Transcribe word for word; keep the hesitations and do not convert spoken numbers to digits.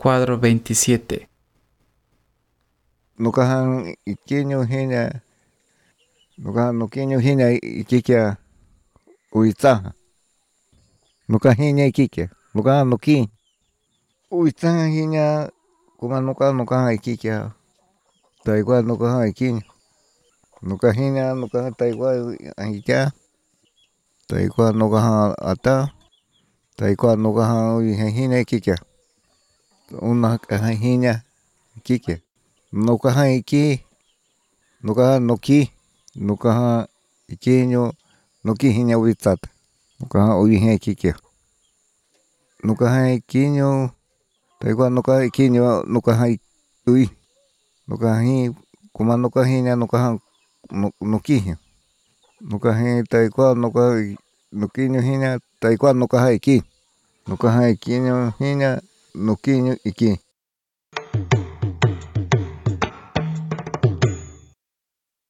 Cuadro veintisiete. Nukahan ikiño hina, nukahan nukiño hina ikikia uitza. Nukahiña ikikia, nukahan nuki. Uitza hina kuma nuka nuka ikikia. Taigua nukahan ikiño. Nukahina nukahan taigua ikia. Taigua nukahan ata. Taigua nukahan hina ikikia. Una hina ikikia. Nukahan iki. Nukahan nuki. Nukahan ikiño. Nuki hina uitzata. Nukahan uihin ikikia. Nukahan ikiño. Taigua nukahan ikiño. Nukahan ui. Nukahin kuma nukahina nukahan nukihin. Nukahin taigua nukahan nukiño hina. Taigua nukahan iki. Nukahan ikiño hina. Nukiño iki.